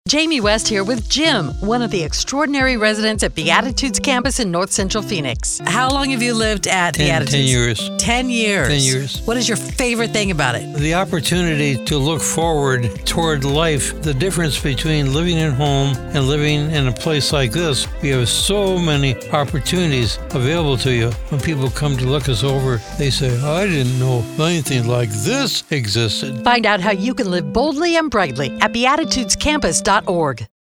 Jamie West here with Jim, one of the extraordinary residents at Beatitudes campus in North Central Phoenix. How long have you lived at Beatitudes? 10 years. 10 years. 10 years. What is your favorite thing about it? The opportunity to look forward toward life, the difference between living at home and living in a place like this. We have so many opportunities available to you. When people come to look us over, they say, I didn't know anything like this existed. Find out how you can live boldly and brightly at beatitudescampus.org.